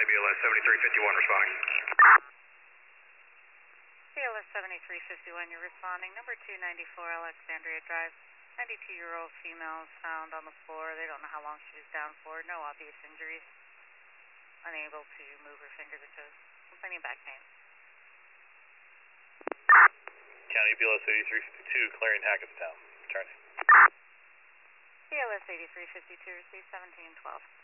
County BLS 7351 responding. BLS 7351, you're responding. Number 294 Alexandria Drive. 92-year-old female is found on the floor. They don't know how long she was down for. No obvious injuries. Unable to move her fingers or toes. Complaining back pain. County BLS 8352, clearing Hackettstown. Returning. BLS 8352, receive 1712.